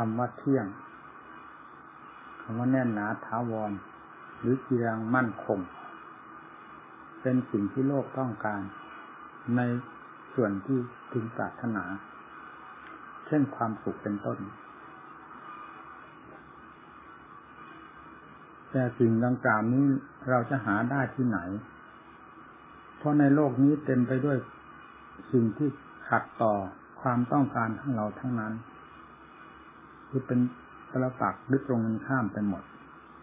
ำว่าเที่ยงคำว่าแน่นหนาถาวรหรือจีรังมั่นคงเป็นสิ่งที่โลกต้องการในส่วนที่พึงปรารถนาเช่นความสุขเป็นต้นแต่สิ่งดังกล่าวนี้เราจะหาได้ที่ไหนเพราะในโลกนี้เต็มไปด้วยสิ่งที่ขัดต่อความต้องการของเราทั้งนั้นคือเป็นปรปักษ์หรือตรงกันข้ามไปหมด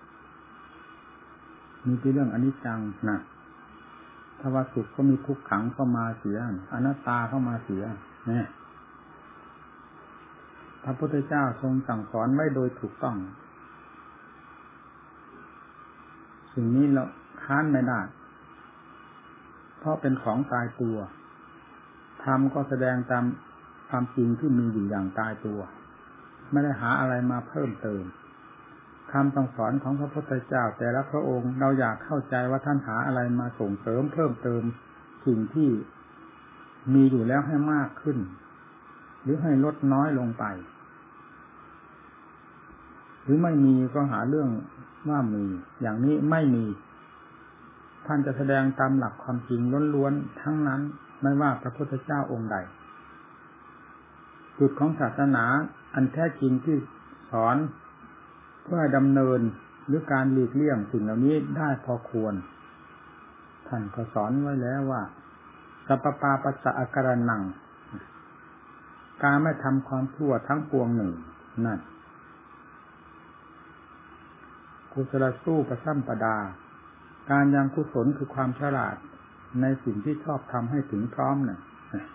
มีที่เรื่องอนิจจังนะถ้าว่าสุขก็มีทุกขังเข้ามาเสียอนัตตาเข้ามาเสียเนี่ยพระพุทธเจ้าทรงสั่งสอนไว้โดยถูกต้องสิ่งนี้เราค้านไม่ได้เพราะเป็นของตายตัวธรรมก็แสดงตามความจริงที่มีอยู่อย่างตายตัวไม่ได้หาอะไรมาเพิ่มเติมคำสั่งสอนของพระพุทธเจ้าแต่ละพระองค์เราอยากเข้าใจว่าท่านหาอะไรมาส่งเสริมเพิ่มเติมสิ่งที่มีอยู่แล้วให้มากขึ้นหรือให้ลดน้อยลงไปหรือไม่มีก็หาเรื่องว่ามีอย่างนี้ไม่มีท่านจะแสดงตามหลักความจริงล้วนๆทั้งนั้นไม่ว่าพระพุทธเจ้าองค์ใดจุดของศาสนาอันแท้จริงที่สอนเพื่อดำเนินหรือการหลีกเลี่ยงสิ่งเหล่านี้ได้พอควรท่านก็สอนไว้แล้วว่าสัพพะปัสสะอาการนังการไม่ทำความชั่วทั้งปวงหนึ่งนั่นกุศลสู้ประสัมปดาการยังกุศลคือความฉลาดในสิ่งที่ชอบทำให้ถึงพร้อมน่ะ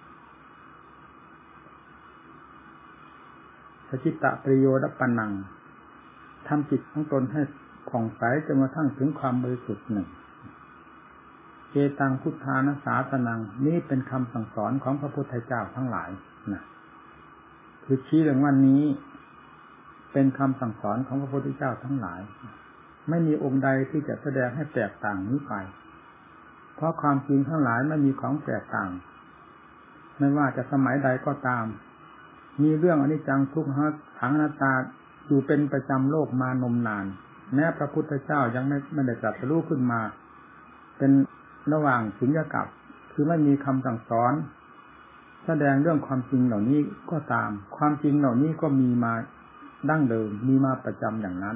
สจิตตปริโยดปันนังทำจิตของตนให้ผ่องใสจนกระทั่งถึงความบริสุทธิ์หนึ่งเจตังพุทธานาสาสนังนี่เป็นคำสั่งสอนของพระพุทธเจ้าทั้งหลายนะคือชี้เรื่องวันนี้เป็นคำสั่งสอนของพระพุทธเจ้าทั้งหลายไม่มีองค์ใดที่จะแสดงให้แตกต่างนี้ไปเพราะความจริงทั้งหลายไม่มีของแตกต่างไม่ว่าจะสมัยใดก็ตามมีเรื่องอนิจจังทุกขังอนัตตาอยู่เป็นประจำโลกมานมนานแม้พระพุทธเจ้ายังไม่ได้ตรัสรู้ขึ้นมาเป็นระหว่างสุญญกัปคือไม่มีคำสั่งสอนแสดงเรื่องความจริงเหล่านี้ก็ตามความจริงเหล่านี้ก็มีมาดั้งเดิมมีมาประจำอย่างนั้น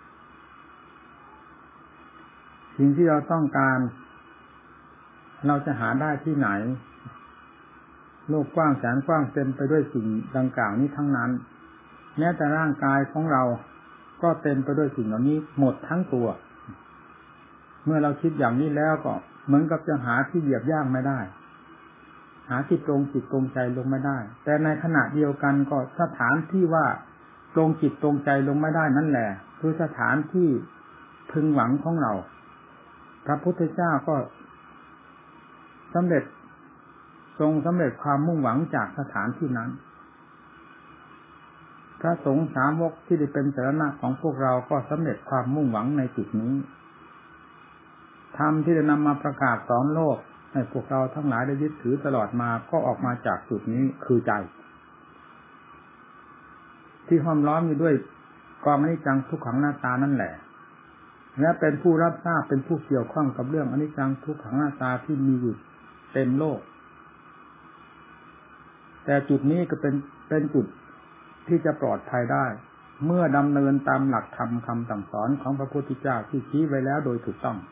สิ่งที่เราต้องการเราจะหาได้ที่ไหนโลกกว้างแสนกว้างเต็มไปด้วยสิ่งดังกล่าวนี้ทั้งนั้นแม้แต่ร่างกายของเราก็เต็มไปด้วยสิ่งเหล่านี้หมดทั้งตัวเมื่อเราคิดอย่างนี้แล้วก็เหมือนกับจะหาที่เหยียบย่างไม่ได้หาที่ตรงจิตตรงใจลงไม่ได้แต่ในขณะเดียวกันก็สถานที่ว่าตรงจิตตรงใจลงไม่ได้นั่นแหละคือสถานที่พึงหวังของเราพระพุทธเจ้าก็ทรงสำเร็จความมุ่งหวังจากสถานที่นั้นพระสงฆ์สาวกที่ได้เป็นสรณะของพวกเราก็สำเร็จความมุ่งหวังในจุดนี้ธรรมที่ได้นำมาประกาศสอนโลกให้พวกเราทั้งหลายได้ยึดถือตลอดมาก็ออกมาจากจุดนี้คือใจที่ห้อมล้อมอยู่ด้วยกองอนิจจังทุกขังอนัตตานั่นแหละและเป็นผู้รับทราบเป็นผู้เกี่ยวข้องกับเรื่องอนิจจังทุกขังอนัตตาที่มีอยู่เต็มโลกแต่จุดนี้ก็เป็นจุดที่จะปลอดภัยได้เมื่อดำเนินตามหลักธรรมคำสั่งสอนของพระพุทธเจ้าที่ชี้ไว้แล้วโดยถูกต้อง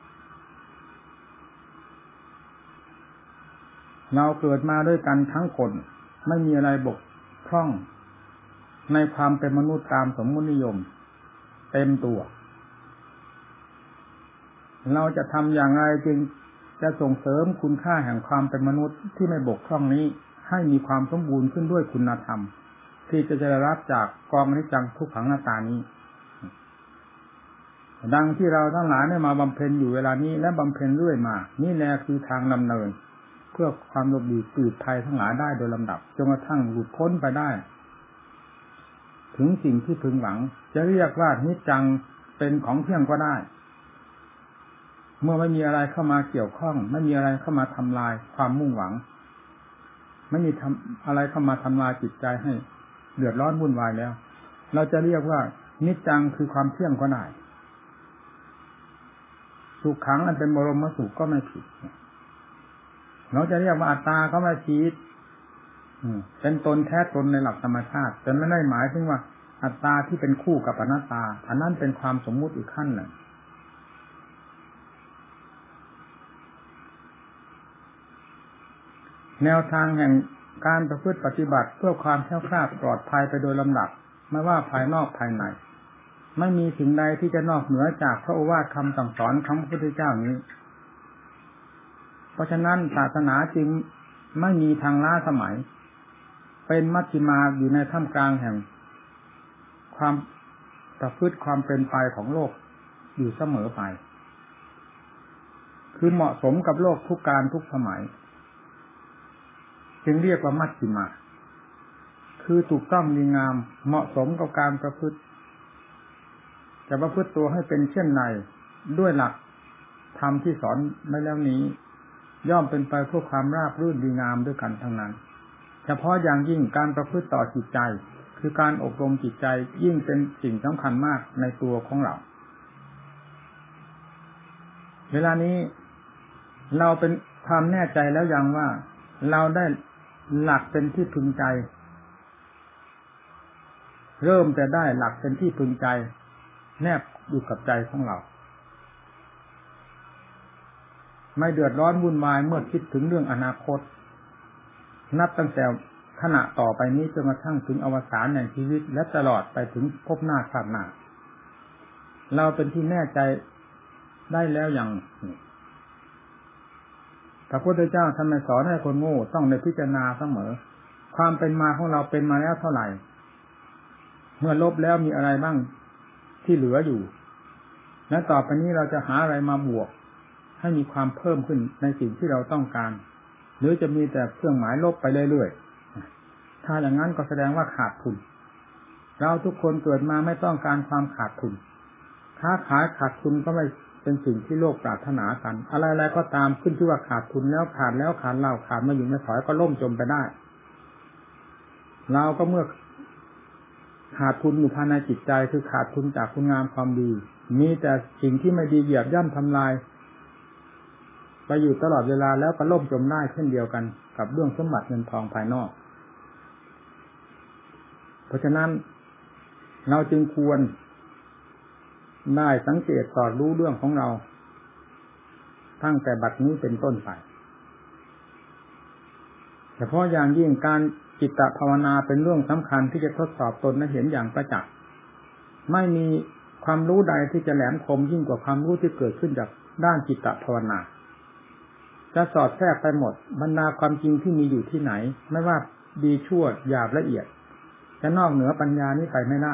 เราเกิดมาด้วยกันทั้งคนไม่มีอะไรบกพร่องในความเป็นมนุษย์ตามสมมุตินิยมเต็มตัวเราจะทำอย่างไรจึงจะส่งเสริมคุณค่าแห่งความเป็นมนุษย์ที่ไม่บกพร่องนี้ให้มีความสมบูรณ์ขึ้นด้วยคุณธรรมที่จะได้รับจากกองอนิจจังทุกขังอนัตตานี้ดังที่เราทั้งหลายได้มาบำเพ็ญอยู่เวลานี้และบำเพ็ญเรื่อยมานี่แหละคือทางดำเนินเพื่อความหลบหลีกปลอดภัยทั้งหลายได้โดยลำดับจนกระทั่งหลุดพ้นไปได้ถึงสิ่งที่พึงหวังจะเรียกว่านิจจังเป็นของเที่ยงก็ได้เมื่อไม่มีอะไรเข้ามาเกี่ยวข้องไม่มีอะไรเข้ามาทำลายความมุ่งหวังไม่มีอะไรเข้ามาทำลายจิตใจให้เดือดร้อนวุ่นวายแล้วเราจะเรียกว่านิจจังคือความเที่ยงก็ได้สุขขังอันเป็นบรมสุขก็ไม่ผิดเราจะเรียกว่าอัตตาก็ไม่ผิดเป็นตนแท้ตนในหลักธรรมชาติแต่ไม่ได้หมายถึงว่าอัตตาที่เป็นคู่กับอนัตตาอันนั้นเป็นความสมมุติอีกขั้นหนึ่งแนวทางแห่งการประพฤติปฏิบัติเพื่อความแคล้วคลาดปลอดภัยไปโดยลำดับไม่ว่าภายนอกภายในไม่มีสิ่งใดที่จะนอกเหนือจากพระโอวาทคำสั่งสอนของพระพุทธเจ้านี้เพราะฉะนั้นศาสนาจึงไม่มีทางล้าสมัยเป็นมัชฌิมาอยู่ในท่ามกลางแห่งความประพฤติความเป็นไปของโลกอยู่เสมอไปคือเหมาะสมกับโลกทุกการทุกสมัยจึงเรียกว่ามัชฌิมาคือถูกต้องดีงามเหมาะสมกับการประพฤติจะประพฤติตัวให้เป็นเช่นไรด้วยหลักธรรมที่สอนไว้แล้วนี้ย่อมเป็นไปเพื่อความราบรื่นดีงามด้วยกันทั้งนั้นเฉพาะอย่างยิ่งการประพฤติต่อจิตใจคือการอบรมจิตใจยิ่งเป็นสิ่งสำคัญมากในตัวของเราเวลานี้เราเป็นความแน่ใจแล้วยังว่าเราได้หลักเป็นที่พึงใจเริ่มจะได้หลักเป็นที่พึงใจแนบอยู่กับใจของเราไม่เดือดร้อนวุ่นวายเมื่อคิดถึงเรื่องอนาคตนับตั้งแต่ขณะต่อไปนี้จนกระทั่งถึงอวสานแห่งชีวิตและตลอดไปถึงพบหน้าชาติหน้าเราเป็นที่แน่ใจได้แล้วอย่างพระพุทธเจ้าท่านไม่สอนให้คนโง่ต้องในพิจารณาเสมอความเป็นมาของเราเป็นมาแล้วเท่าไหร่เมื่อลบแล้วมีอะไรบ้างที่เหลืออยู่และต่อไปนี้เราจะหาอะไรมาบวกให้มีความเพิ่มขึ้นในสิ่งที่เราต้องการหรือจะมีแต่เครื่องหมายลบไปเรื่อยๆถ้าอย่างนั้นก็แสดงว่าขาดทุนเราทุกคนเกิดมาไม่ต้องการความขาดทุนค้าขายขาดทุนก็ไม่เป็นสิ่งที่โลกปรารถนากันอะไรๆก็ตามขึ้นที่ว่าขาดทุนแล้วขาดเล่าขาดมาอยู่ไม่ถอยก็ล่มจมไปได้เราก็เมื่อขาดทุนอยู่ภายในจิตใจคือขาดทุนจากคุณงามความดีมีแต่สิ่งที่ไม่ดีเหยียบย่ำทำลายไปอยู่ตลอดเวลาแล้วก็ล่มจมได้เช่นเดียวกันกับเรื่องสมบัติเงินทองภายนอกเพราะฉะนั้นเราจึงควรได้สังเกตสอดรู้เรื่องของเราตั้งแต่บัดนี้เป็นต้นไปเฉพาะอย่างยิ่งการจิตตภาวนาเป็นเรื่องสำคัญที่จะทดสอบตนและเห็นอย่างประจักษ์ไม่มีความรู้ใดที่จะแหลมคมยิ่งกว่าความรู้ที่เกิดขึ้นจากด้านจิตตภาวนาจะสอดแทรกไปหมดบรรดาความจริงที่มีอยู่ที่ไหนไม่ว่าดีชั่วหยาบละเอียดจะนอกเหนือปัญญานี้ไปไม่ได้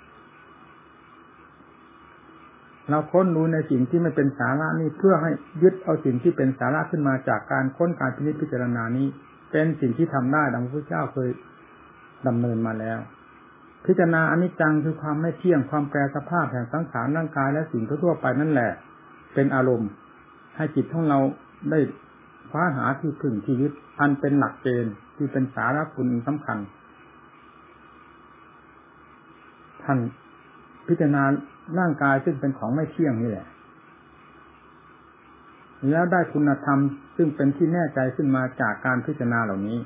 เราค้นรู้ในสิ่งที่ไม่เป็นสาระนี่เพื่อให้ยึดเอาสิ่งที่เป็นสาระขึ้นมาจากการค้นการพิจารณานี้เป็นสิ่งที่ทำได้ดังพระพุทธเจ้าเคยดำเนินมาแล้วพิจารณาอนิจจังคือความไม่เที่ยงความแปรสภาพแห่งสังขารร่างกายและสิ่งทั่วไปนั่นแหละเป็นอารมณ์ให้จิตของเราได้คว้าหาที่พึ่งที่ยึดอันเป็นหลักเกณฑ์ที่เป็นสาระคุณสำคัญท่านพิจารณาร่างกายซึ่งเป็นของไม่เที่ยงนี่แหละแล้วได้คุณธรรมซึ่งเป็นที่แน่ใจขึ้นมาจากการพิจารณาเหล่านี้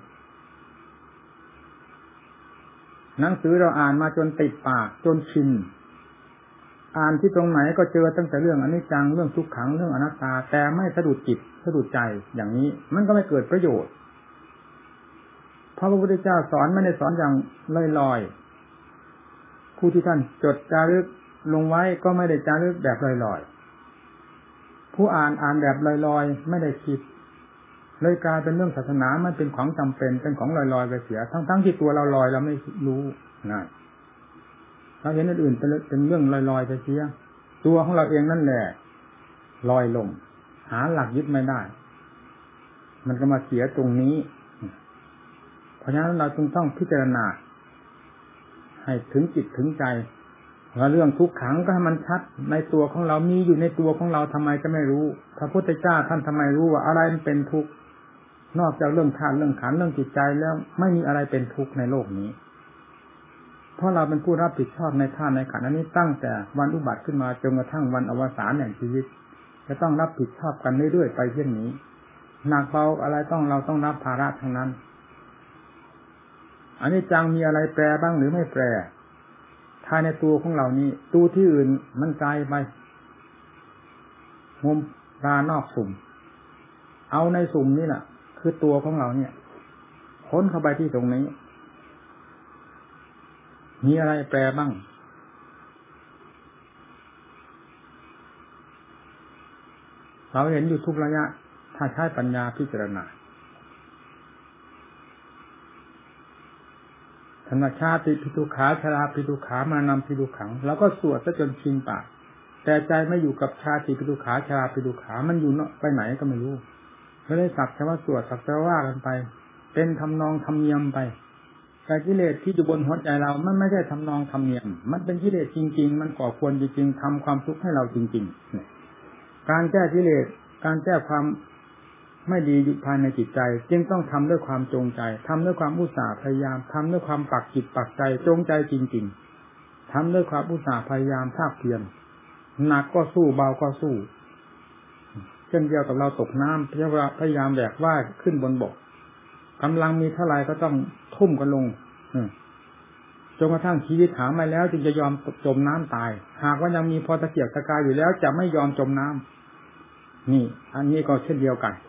หนังสือเราอ่านมาจนติดปากจนชินอ่านที่ตรงไหนก็เจอตั้งแต่เรื่องอนิจจังเรื่องทุกขังเรื่องอนัตตาแต่ไม่สะดุดจิตสะดุดใจอย่างนี้มันก็ไม่เกิดประโยชน์เพราะพระพุทธเจ้าสอนไม่ได้สอนอย่างลอยๆผู้ที่ท่านจดจารึกลงไว้ก็ไม่ได้จารึกแบบลอยๆผู้อ่านแบบลอยๆไม่ได้คิดเลยกลายเป็นเรื่องศาสนามันเป็นของจำเป็นเป็นของลอยๆไปเสียทั้งที่ตัวเราลอยเราไม่รู้นะเราเห็นอื่นๆเป็นเรื่องลอยๆไปเสียตัวของเราเองนั่นแหละลอยลงหาหลักยึดไม่ได้มันก็มาเสียตรงนี้เพราะฉะนั้นเราจึงต้องพิจารณาให้ถึงจิตถึงใจว่าเรื่องทุกขังก็ให้มันชัดในตัวของเรามีอยู่ในตัวของเราทำไมจะไม่รู้พระพุทธเจ้าท่านทำไมรู้ว่าอะไรมันเป็นทุกข์นอกจากเรื่องธาตุเรื่องขันธ์เรื่องจิตใจแล้วไม่มีอะไรเป็นทุกข์ในโลกนี้เพราะเราเป็นผู้รับผิดชอบในท่าในขันธ์นี้ตั้งแต่วันอุบัติขึ้นมาจนกระทั่งวันอวสานแห่งชีวิตจะต้องรับผิดชอบกันเรื่อยๆไปเช่นนี้หนักเบาอะไรเราต้องรับภาระทั้งนั้นอันนี้จังมีอะไรแปรบ้างหรือไม่แปรภายในตัวของเรานี้ตัวที่อื่นมันไกลไปมุมตานอกสุ่มเอาในสุ่มนี่แหละคือตัวของเราเนี่ยค้นเข้าไปที่ตรงนี้มีอะไรแปรบ้างเราเห็นอยู่ทุกระยะถ้าใช้ปัญญาพิจารณาธรรมชาติปิทุขาชราปิทุขามานำปิทุขังแล้วก็สวดซะจนชินปากแต่ใจไม่อยู่กับชาติปิทุขาชราปิทุขามันอยู่ไปไหนก็ไม่รู้ไม่ได้สักแต่ว่าสวดสักแต่ว่ากันไปเป็นทำนองทำเนียมไปแต่กิเลสที่อยู่บนหัวใจเรามันไม่ใช่ทำนองทำเนียมมันเป็นกิเลสจริงๆมันก่อควรจริงๆทำความทุกข์ให้เราจริงๆการแก้กิเลสการแก้ความไม่ดีอยู่ภายในจิตใจจึงต้องทำด้วยความจงใจทำด้วยความอุตสาห์พยายามทำด้วยความปักจิตปักใจจงใจจริงๆทำด้วยความอุตสาห์พยายามภาคเพียรหนักก็สู้เบาก็สู้เช่นเดียวกับเราตกน้ำพยายามแบกว่ายขึ้นบนบกกำลังมีเท่าไรก็ต้องทุ่มกันลงจนกระทั่งชีวิตหาไม่แล้วจึงจะยอมจมน้ำตายหากว่ายังมีพอตะเกียกตะกายอยู่แล้วจะไม่ยอมจมน้ำนี่อันนี้ก็เช่นเดียวกัน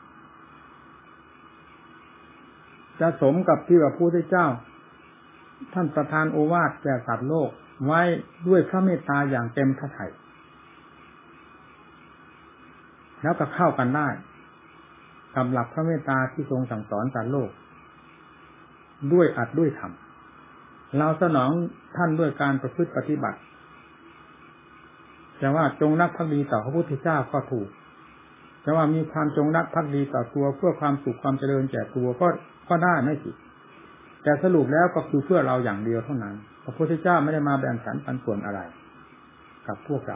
จะสมกับที่พระพุทธเจ้าท่านประทานโอวาทแก่สัตว์โลกไว้ด้วยพระเมตตาอย่างเต็มพระทัยแล้วก็เข้ากันได้กับหลักพระเมตตาที่ทรงสั่งสอนสัตว์โลกด้วยอัดด้วยธรรมเราสนองท่านด้วยการประพฤติปฏิบัติแต่ว่าจงรักภักดีต่อพระพุทธเจ้าก็ถูกแต่ว่ามีความจงรักภักดีต่อตัวเพื่อความสุขความเจริญแก่ตัวก็ได้ไม่ผิดแต่สรุปแล้วก็คือเพื่อเราอย่างเดียวเท่านั้นพระพุทธเจ้าไม่ได้มาแบ่งสรรปันส่วนอะไรกับพวกเรา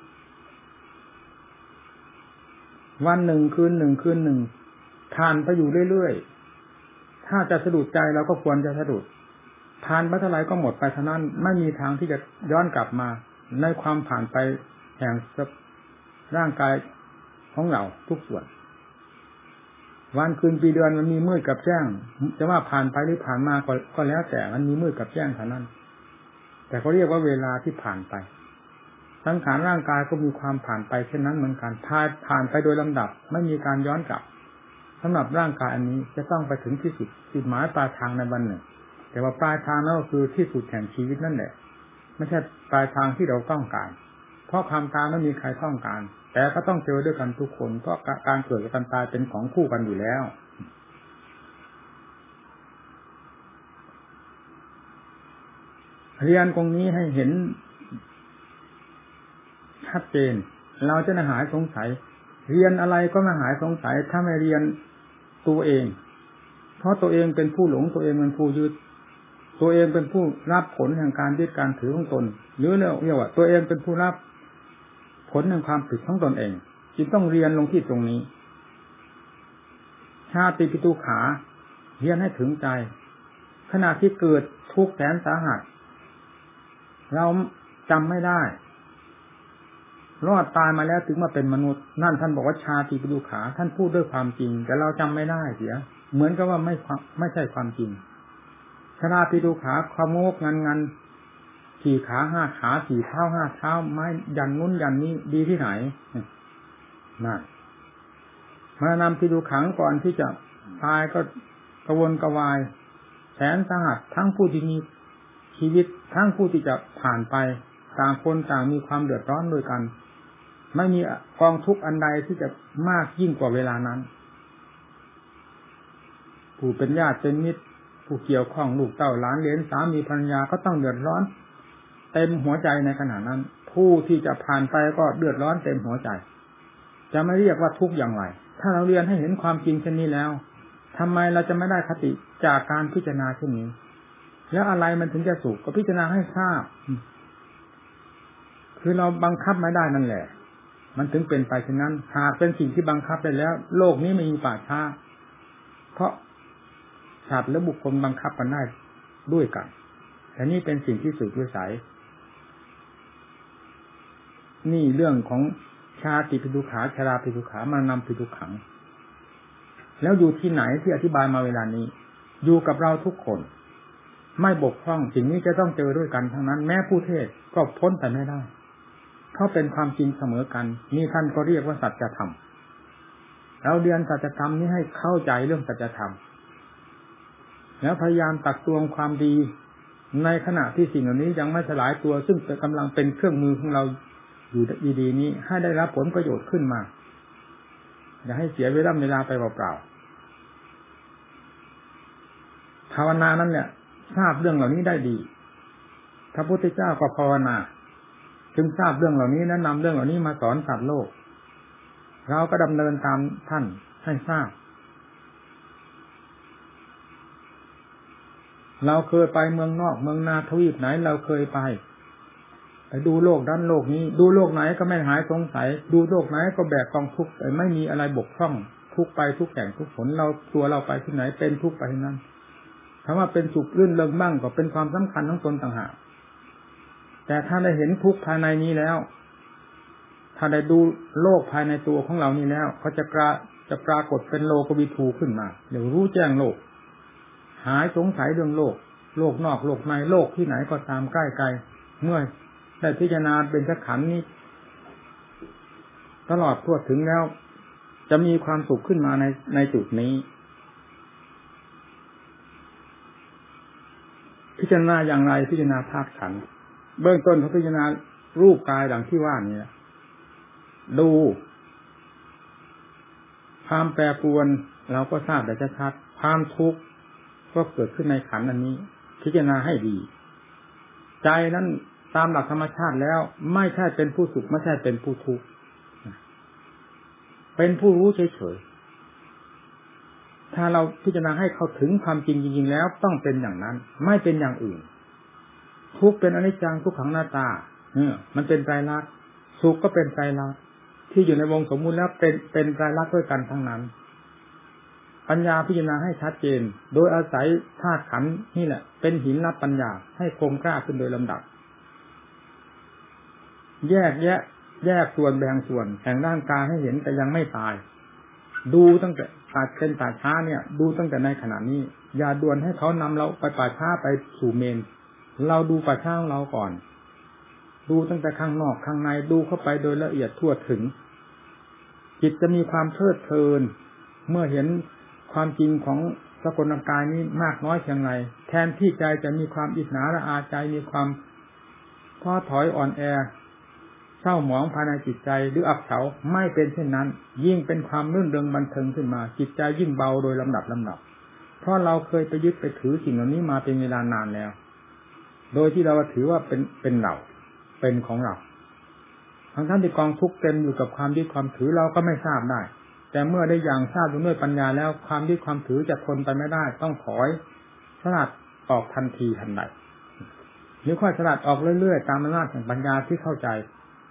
วันหนึ่งคืนหนึ่งผ่านไปอยู่เรื่อยๆถ้าจะสะดุดใจเราก็ควรจะสะดุดผ่านไปเท่าไรก็หมดไปเท่านั้นไม่มีทางที่จะย้อนกลับมาในความผ่านไปแห่งร่างกายของเราทุกส่วนวันคืนปีเดือนมันมีมืดกับแจ้งจะว่าผ่านไปหรือผ่านมาก็แล้วแต่มันมีมืดกับแจ้งเท่านั้นแต่เขาเรียกว่าเวลาที่ผ่านไปสังขารร่างกายก็มีความผ่านไปเช่นนั้นเหมือนกันผ่านไปโดยลำดับไม่มีการย้อนกลับสำหรับร่างกายอันนี้จะต้องไปถึงที่สุดจุดหมายปลายทางในวันหนึ่งแต่ว่าปลายทางนั้นก็คือที่สุดแห่งชีวิตนั่นแหละไม่ใช่ปลายทางที่เราต้องการเพราะความตายไม่มีใครต้องการแต่ก็ต้องเจอด้วยกันทุกคนเพราะการเกิดกับการตายเป็นของคู่กันอยู่แล้วเรียนตรงนี้ให้เห็นชัดเจนเราจะหายสงสัยเรียนอะไรก็ไม่หายสงสัยถ้าไม่เรียนตัวเองเพราะตัวเองเป็นผู้หลงตัวเองเป็นผู้ยึดตัวเองเป็นผู้รับผลแห่งการยึดการถือของตนหรือเรียกว่าตัวเองเป็นผู้รับผลแห่งความผิดของตนเองจึงต้องเรียนลงที่ตรงนี้ชาติปิทุขาเรียนให้ถึงใจขณะที่เกิดทุกข์แสนสาหัสเราจำไม่ได้รอดตายมาแล้วถึงมาเป็นมนุษย์นั่นท่านบอกว่าชาติปิทุขาท่านพูดด้วยความจริงแต่เราจำไม่ได้เสียเหมือนกับว่าไม่ใช่ความจริงชราปิทุขาความโงกงันสี่ขาห้าขาสี่เท้าห้าเท้าไม้ยันนู้นยันนี้ดีที่ไหนนั่นมานำปิทุขังก่อนที่จะตายก็กระวนกระวายแสนสาหัสทั้งผู้ที่มีชีวิตทั้งผู้ที่จะผ่านไปต่างคนต่างมีความเดือดร้อนด้วยกันไม่มีกองทุกข์อันใดที่จะมากยิ่งกว่าเวลานั้นผู้เป็นญาติเป็นมิตรผู้เกี่ยวข้องลูกเต้าหลานเหลนสามีภรรยาก็ต้องเดือดร้อนเต็มหัวใจในขณะนั้นผู้ที่จะผ่านไปก็เดือดร้อนเต็มหัวใจจะไม่เรียกว่าทุกข์อย่างไรถ้าเราเรียนให้เห็นความจริงเช่นนี้แล้วทำไมเราจะไม่ได้คติจากการพิจารณาเช่นนี้แล้วอะไรมันถึงจะสุขก็พิจารณาให้ทราบคือเราบังคับไม่ได้นั่นแหละมันถึงเป็นไปเช่นนั้นหากเป็นสิ่งที่บังคับได้แล้วโลกนี้ไม่มีป่าช้าเพราะสัตว์และบุคคลบังคับกันได้ด้วยกันแต่นี่เป็นสิ่งที่สุดวิสัยนี่เรื่องของชาติปิทุขาชราปิทุขามานำปิทุขังแล้วอยู่ที่ไหนที่อธิบายมาเวลานี้อยู่กับเราทุกคนไม่บกพร่องสิ่งนี้จะต้องเจอด้วยกันทั้งนั้นแม้ผู้เทศก็พ้นแต่ไม่ได้เพราะเป็นความจริงเสมอกันนี่ท่านก็เรียกว่าสัจธรรมเราเรียนสัจธรรมนี้ให้เข้าใจเรื่องสัจธรรมแล้วพยายามตักตวงความดีในขณะที่สิ่งเหล่านี้ยังไม่สลายตัวซึ่งกำลังเป็นเครื่องมือของเราอยู่ดีๆนี้ให้ได้รับผลประโยชน์ขึ้นมาอย่าให้เสียเวลาไปเปล่าๆภาวนานั้นเนี่ยทราบเรื่องเหล่านี้ได้ดีพระพุทธเจ้าก็ภาวนาจึงทราบเรื่องเหล่านี้และนำเรื่องเหล่านี้มาสอนสัตว์โลกเราก็ดำเนินตามท่านให้ทราบเราเคยไปเมืองนอกเมืองนาทวีปไหนเราเคยไปดูโลกด้านโลกนี้ดูโลกไหนก็ไม่หายสงสัยดูโลกไหนก็แบกกองทุกข์แต่ไม่มีอะไรบกพร่องทุกไปทุกแห่งทุกผลเราตัวเราไปที่ไหนเป็นทุกไปที่นั้นถ้าว่าเป็นสุขรื่นเริงบ้างก็เป็นความสำคัญของตนต่างหากแต่ถ้าได้เห็นทุกข์ภายในนี้แล้วถ้าได้ดูโลกภายในตัวของเรานี้แล้วเขาจะปรากฏเป็นโลกวิถูขึ้นมาเดี๋ยวรู้แจ้งโลกหายสงสัยเรื่องโลกนอกโลกในโลกที่ไหนก็ตามใกล้ไกลเมื่อได้พิจารณาเป็นสักขันนี้ตลอดทั่วถึงแล้วจะมีความสุขขึ้นมาในจุดนี้พิจารณาอย่างไรพิจารณาธาตุขันธ์เบื้องต้นเขาพิจารณารูปกายดังที่ว่านี้ดูความแปรปรวนเราก็ทราบได้ชัดๆความทุกข์ก็เกิดขึ้นในขันธ์อันนี้พิจารณาให้ดีใจนั้นตามหลักธรรมชาติแล้วไม่ใช่เป็นผู้สุขไม่ใช่เป็นผู้ทุกข์เป็นผู้รู้เฉยๆถ้าเราพิจารณาให้เข้าถึงความจริงจริงๆแล้วต้องเป็นอย่างนั้นไม่เป็นอย่างอื่นทุกข์เป็นอนิจจังทุกขังอนัตตามันเป็นไตรลักษณ์สุขก็เป็นไตรลักษณ์ที่อยู่ในวงสมมุติแล้วเป็นไตรลักษณ์ด้วยกันทั้งนั้นปัญญาพิจารณาให้ชัดเจนโดยอาศัยธาตุขันธ์นี่แหละเป็นหินรับปัญญาให้คมกล้าขึ้นโดยลำดับแยกส่วนแบ่งส่วนแห่งร่างกายให้เห็นแต่ยังไม่ตายดูตั้งแต่เป็นป่าช้าเนี่ยดูตั้งแต่ในขณะนี้อย่าด่วนให้เขานำเราไปป่าช้าไปสู่เมนเราดูป่าช้าของเราก่อนดูตั้งแต่ข้างนอกข้างในดูเข้าไปโดยละเอียดทั่วถึงจิตจะมีความเพลิดเพลินเมื่อเห็นความจริงของสกลกายนี้มากน้อยเพียงไรแทนที่ใจจะมีความอิจฉาละอาใจมีความท้อถอยอ่อนแอเศร้าหมองภายในจิตใจหรืออับเฉาไม่เป็นเช่นนั้นยิ่งเป็นความรื่นเริงบันเทิงขึ้นมาจิตใจยิ่งเบาโดยลำดับเพราะเราเคยไปยึดไปถือสิ่งเหล่านี้มาเป็นเวลานานแล้วโดยที่เราถือว่าเป็นเราเป็นของเราทั้งที่กองทุกข์เต็มอยู่กับความยึดความถือเราก็ไม่ทราบได้แต่เมื่อได้อย่างทราบด้วยปัญญาแล้วความยึดความถือจะทนไปไม่ได้ต้องถอยสลัดออกทันทีทันใดหรือค่อยสลัดออกเรื่อยๆตามอำนาจแห่งปัญญาที่เข้าใจ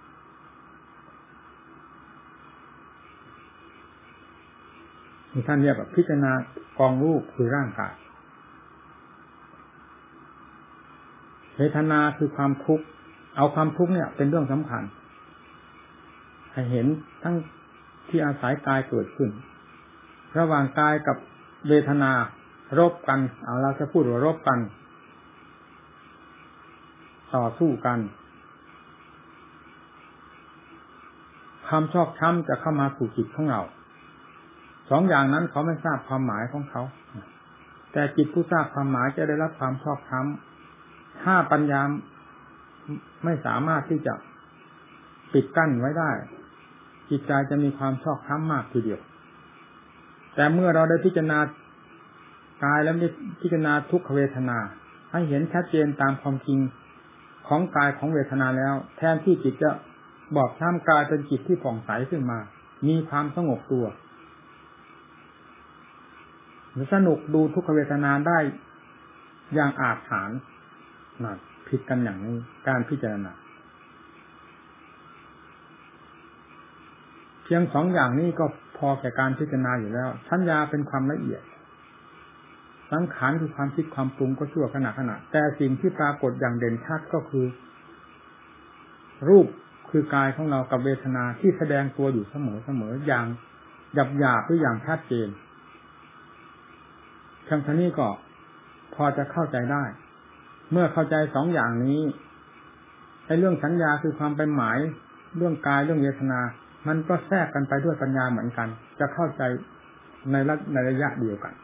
ท่านเรียกว่าพิจารณากองรูปคือร่างกายเวทนาคือความทุกข์เอาความทุกข์เนี่ยเป็นเรื่องสำคัญให้เห็นทั้งที่อาศัยกายเกิดขึ้นระหว่างกายกับเวทนารบกันเราจะพูดว่ารบกันต่อสู้กันความชอบช้ำจะเข้ามาสู่จิตของเราสองอย่างนั้นเขาไม่ทราบความหมายของเขาแต่จิตผู้ทราบความหมายจะได้รับความชอบช้ำถ้าปัญญาไม่สามารถที่จะปิดกั้นไว้ได้จิตใจจะมีความชอบช้ำมากทีเดียวแต่เมื่อเราได้พิจารณากายแล้วได้พิจารณาทุกขเวทนาให้เห็นชัดเจนตามความจริงของกายของเวทนาแล้วแทนที่จิตจะบอบช้ำกายเป็นจิตที่ผ่องใสขึ้นมามีความสงบตัวสนุกดูทุกขเวทนาได้อย่างอาจหาญผิดกันอย่างนี้การพิจารณาเพียงสองอย่างนี้ก็พอแก่การพิจารณาอยู่แล้วสัญญาเป็นความละเอียดสังขารคือความคิดความปรุงก็ชั่วขณะแต่สิ่งที่ปรากฏอย่างเด่นชัดก็คือรูปคือกายของเรากับเวทนาที่แสดงตัวอยู่เสมออย่างหยาบหรืออย่างชัดเจนเท่านี้ก็พอจะเข้าใจได้เมื่อเข้าใจสองอย่างนี้ในเรื่องสัญญาคือความเป็นหมายเรื่องกายเรื่องเวทนามันก็แทรกกันไปด้วยปัญญาเหมือนกันจะเข้าใจในระยะเดียวกัน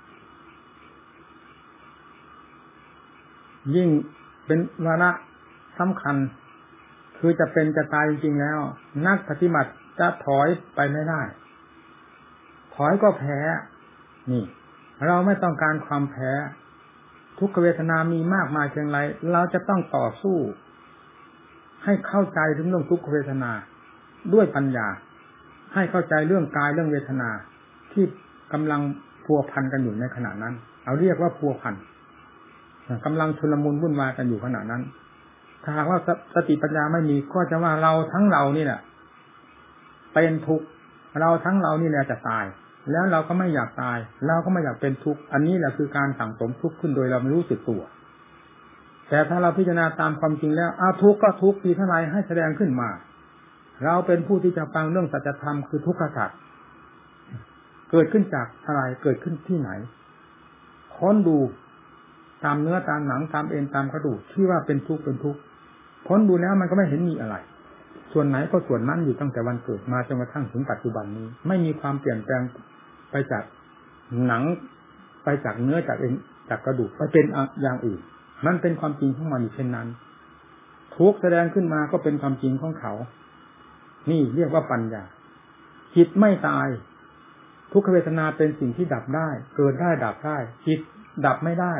ยิ่งเป็นวาระสำคัญคือจะเป็นจะตายจริงๆแล้วนักปฏิบัติจะถอยไปไม่ได้ถอยก็แพ้นี่เราไม่ต้องการความแพ้ทุกขเวทนามีมากมายเพียงไรเราจะต้องต่อสู้ให้เข้าใจถึงเรื่องทุกขเวทนาด้วยปัญญาให้เข้าใจเรื่องกายเรื่องเวทนาที่กำลังพัวพันกันอยู่ในขณะนั้นเอาเรียกว่าพัวพันกำลังชุลมุนวุ่นวายกันอยู่ขณะนั้นถ้าหากว่าสติปัญญาไม่มีก็จะว่าเราทั้งเรานี่แหละเป็นทุกข์เราทั้งเรานี่แหละจะตายแล้วเราก็ไม่อยากตายเราก็ไม่อยากเป็นทุกข์อันนี้แหละคือการสั่งสมทุกข์ขึ้นโดยเราไม่รู้สึกตัวแต่ถ้าเราพิจารณาตามความจริงแล้วทุกข์ก็ทุกข์ทีเท่าไรให้แสดงขึ้นมาเราเป็นผู้ที่จะฟังเรื่องสัจธรรมคือทุกขสัจเกิดขึ้นจากอะไรเกิดขึ้นที่ไหนค้นดูตามเนื้อตามหนังตามเอ็นตามกระดูกที่ว่าเป็นทุกข์ค้นดูแล้วมันก็ไม่เห็นมีอะไรส่วนไหนก็ส่วนนั้นอยู่ตั้งแต่วันเกิดมาจนกระทั่งถึงปัจจุบันนี้ไม่มีความเปลี่ยนแปลงไปจากหนังไปจากเนื้อจากเอ็นจากกระดูกไปเป็นอย่างอื่นมันเป็นความจริงของมันอยู่เช่นนั้นทุกข์แสดงขึ้นมาก็เป็นความจริงของเขานี่เรียกว่าปัญญาจิตไม่ตายทุกขเวทนาเป็นสิ่งที่ดับได้เกิดได้ดับได้จิตดับไม่ได้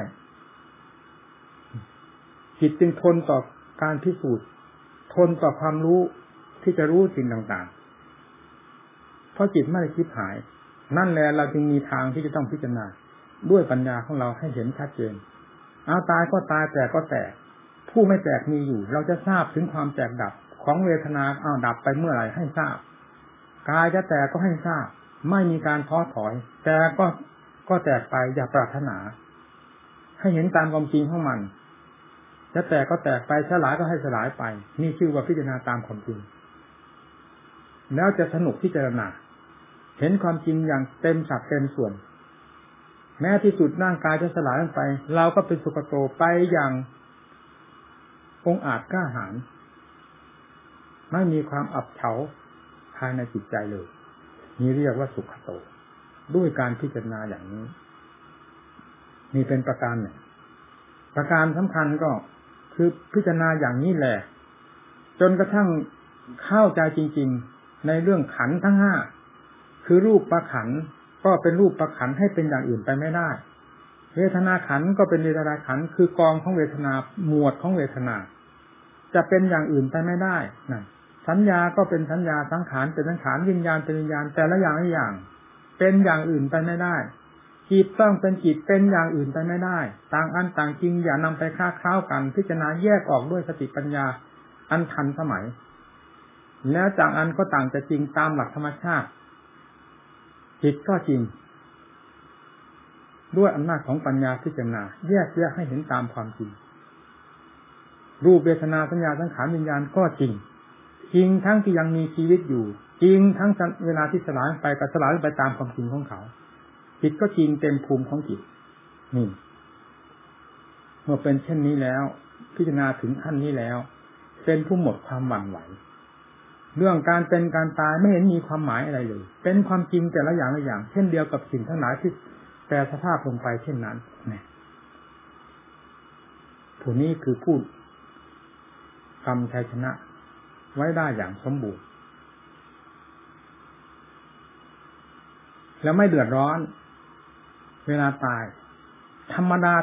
จิตจึงทนต่อการพิสูจน์ทนต่อความรู้ที่จะรู้สิ่งต่างๆเพราะจิตไม่ได้คิดหายนั่นแหละเราจึงมีทางที่จะต้องพิจารณาด้วยปัญญาของเราให้เห็นชัดเจนตายก็ตายแตกก็แตกผู้ไม่แตกมีอยู่เราจะทราบถึงความแตกดับของเวทนาดับไปเมื่อไหร่ให้ทราบกายจะแตกก็ให้ทราบไม่มีการท้อถอยแต่ก็แตกไปอย่าปรารถนาให้เห็นตามความจริงของมันจะแตกก็แตกไปสลายก็ให้สลายไปนี่ชื่อว่าพิจารณาตามความจริงแล้วจะสนุกพิจารณาเห็นความจริงอย่างเต็มสัดเต็มส่วนแม้ที่สุดร่างกายจะสลายไปเราก็เป็นสุขโตไปอย่างองอาจกล้าหาญไม่มีความอับเฉาภายในจิตใจเลยนี่เรียกว่าสุขโตด้วยการพิจารณาอย่างนี้นี่เป็นประการหนึ่งประการสำคัญก็คือพิจารณาอย่างนี้แหละจนกระทั่งเข้าใจจริงๆในเรื่องขันธ์ทั้งห้าคือรูปประขันธ์ก็เป็นรูปประขันธ์ให้เป็นอย่างอื่นไปไม่ได้เวทนาขันธ์ก็เป็นเวทนาขันธ์คือกองของเวทนาหมวดของเวทนาจะเป็นอย่างอื่นไปไม่ได้นั่นสัญญาก็เป็นสัญญาสังขารเป็นสังขารวิญญาณเป็นวิญญาณแต่ละอย่างเป็นอย่างอื่นไปไม่ได้จิตต้องเป็นจิตเป็นอย่างอื่นไปไม่ได้ต่างอันต่างจริงอย่านำไปค้าคล้าวกันพิจารณาแยกออกด้วยสติปัญญาอันทันสมัยแล้วต่างอันก็ต่างจะจริงตามหลักธรรมชาติจิตก็จริงด้วยอำนาจของปัญญาพิจารณาแยกให้เห็นตามความจริงรูปเวทนาสัญญาสังขารวิญญาณก็จริงทั้งที่ยังมีชีวิตอยู่จริงทั้งเวลาที่สลายไปก็สลายไปตามความจริงของเขาจิตก็จริงเต็มภูมิของจิตนี่เมื่อเป็นเช่นนี้แล้วพิจารณาถึงขั้นนี้แล้วเป็นผู้หมดความหวั่นไหวเรื่องการเป็นการตายไม่เห็นมีความหมายอะไรเลยเป็นความจริงแต่ละอย่างเช่นเดียวกับสิ่งทั้งหลายที่แปรสภาพลงไปเช่นนั้นผู้นี้คือผู้กำชัยชนะไว้ได้อย่างสมบูรณ์แล้วไม่เดือดร้อนเวลาตายธรรมดา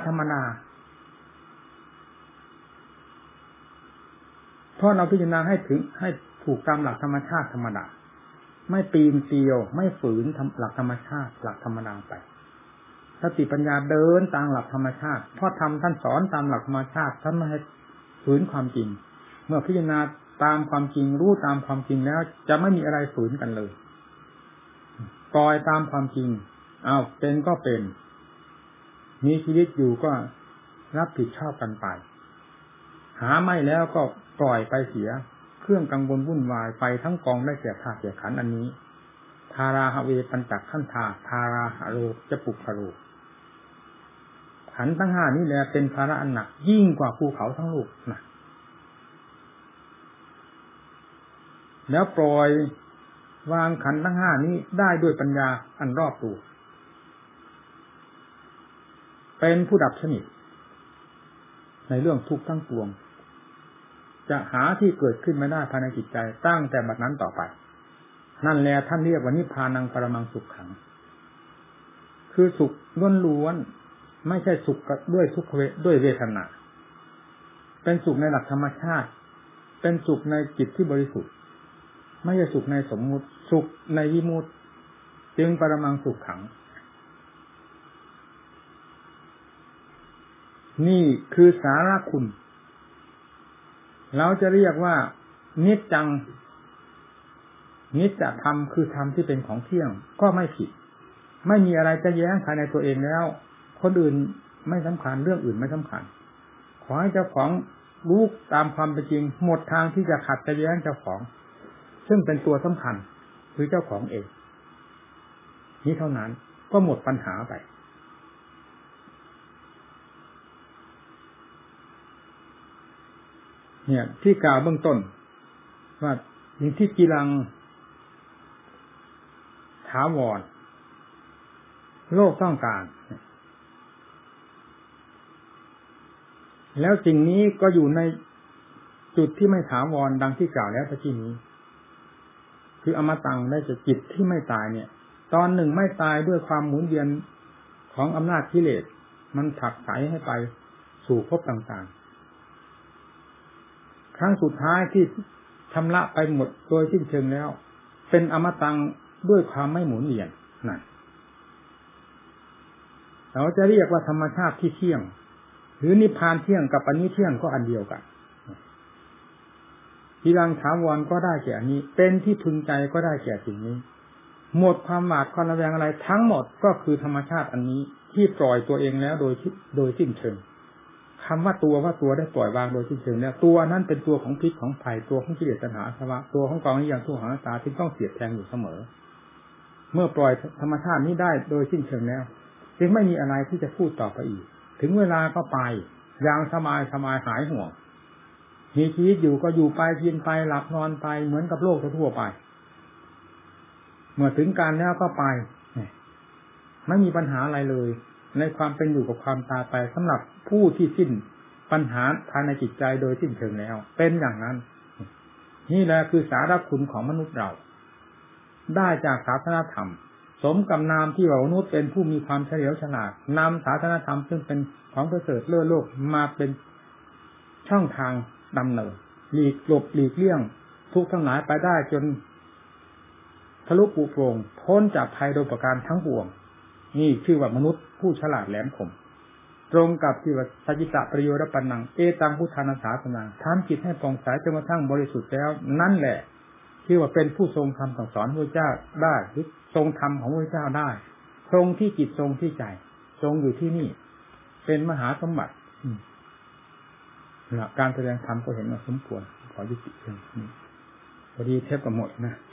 เพราะเราพิจารณาให้ถูกตามหลักธรรมชาติธรรมดาไม่ปีนเตียวไม่ฝืนหลักธรรมชาติหลักธรรมดาไปสติปัญญาเดินตามหลักธรรมชาติเพราะธรรมท่านสอนตามหลักธรรมชาติท่านไม่ให้ฝืนความจริงเมื่อพิจารณาตามความจริงรู้ตามความจริงแล้วจะไม่มีอะไรฝืนกันเลยปล่อยตามความจริงเป็นก็เป็นมีชีวิตอยู่ก็รับผิดชอบกันไปหาไม่แล้วก็ปล่อยไปเสียเครื่องกังวลวุ่นวายไปทั้งกองได้แก่ธาตุแก่ขันธ์อันนี้ทาราหะเวปัญจขันธาทาราหะโรจะปุคโรขันธ์ทั้งห้านี้แหละเป็นภาระอันหนักยิ่งกว่าภูเขาทั้งลูกนะแล้วปล่อยวางขันธ์ทั้งห้านี้ได้ด้วยปัญญาอันรอบตัวเป็นผู้ดับสนิทในเรื่องทุกข์ทั้งปวงจะหาที่เกิดขึ้นไม่ได้ภายในจิตใจตั้งแต่บัดนั้นต่อไปนั่นแหละท่านเรียกว่านิพพานังปรมังสุขขังคือสุขล้วนๆไม่ใช่สุขด้วยทุกขด้วยเวทนาเป็นสุขในหลักธรรมชาติเป็นสุขในจิตที่บริสุทธิ์ไม่ใช่สุขในสมมุติสุขในวิมุตติจึงปรมังสุขขังนี่คือสาระคุณเราจะเรียกว่านิจจังนิจจธรรมคือธรรมที่เป็นของเที่ยงก็ไม่ผิดไม่มีอะไรจะแย้งภายในตัวเองแล้วคนอื่นไม่สำคัญเรื่องอื่นไม่สำคัญขอให้เจ้าของรู้ตามความเป็นจริงหมดทางที่จะขัดจะแย้งเจ้าของซึ่งเป็นตัวสำคัญคือเจ้าของเองนี้เท่านั้นก็หมดปัญหาไปเนี่ยที่กล่าวเบื้องต้นว่าสิ่งที่กีรังถาวรโลกต้องการแล้วสิ่งนี้ก็อยู่ในจุดที่ไม่ถาวรดังที่กล่าวแล้วเมื่อกี้นี้คืออมตะได้จากจิตที่ไม่ตายเนี่ยตอนหนึ่งไม่ตายด้วยความหมุนเวียนของอำนาจกิเลสมันผลักไสให้ไปสู่ภพต่างๆครั้งสุดท้ายที่ชำระไปหมดโดยสิ้นเชิงแล้วเป็นอมตะด้วยความไม่หมุนเวียนนั่นเราจะเรียกว่าธรรมชาติที่เที่ยงหรือนิพพานเที่ยงกับอนิเที่ยงก็อันเดียวกันทีรังถาวรก็ได้แก่อันนี้เป็นที่พึงใจก็ได้แก่สิ่งนี้หมดความหวาดความระแวงอะไรทั้งหมดก็คือธรรมชาติอันนี้ที่ปล่อยตัวเองแล้วโดยสิ้นเชิงคำว่าตัวได้ปล่อยวางโดยสิ้นเชิงแล้วตัวนั้นเป็นตัวของพิษของภัยตัวของกิเลสตัณหาอาสวะตัวของกองนี้อย่างทุกขังอนัตตาที่ต้องเสียดแทงอยู่เสมอเมื่อปล่อยธรรมชาตินี้ได้โดยสิ้นเชิงแล้วจึงไม่มีอะไรที่จะพูดต่อไปอีกถึงเวลาก็ไปอย่างสบายหายห่วงมีชีวิตอยู่ก็อยู่ไปกินไปหลับนอนไปเหมือนกับโลกทั่วไปเมื่อถึงการแล้วก็ไปไม่มีปัญหาอะไรเลยในความเป็นอยู่กับความตายไปสำหรับผู้ที่สิ้นปัญหาภายในจิตใจโดยสิ้นเชิงแล้วเป็นอย่างนั้นนี่แหละคือสาระคุณของมนุษย์เราได้จากศาสนธรรมสมกับนามที่ว่ามนุษย์เป็นผู้มีความเฉลียวฉลาดนำศาสนธรรมซึ่งเป็นของประเสริฐเลิศโลกมาเป็นช่องทางดำเนินหลีกเลี่ยงทุกข์ทั้งหลายไปได้จนทะลุปุโปร่งพ้นจากภัยโดยประการทั้งปวงนี่ชื่อว่ามนุษย์ผู้ฉลาดแหลมคมตรงกับที่ว่าสัจจิตะประโยชน์ปันนังเอตังพุทธานาสาสนังทำจิตให้ผ่องใสจนกระทั่งบริสุทธิ์แล้วนั่นแหละที่ว่าเป็นผู้ทรงธรรมสั่งสอนพระเจ้าได้หรือทรงธรรมของพระเจ้าได้ทรงที่จิตทรงที่ใจทรงอยู่ที่นี่เป็นมหาสมบัติการแสดงธรรมก็เห็นว่าสมควรขอยุติเพียงนี้พอดีเทปก็หมดนะ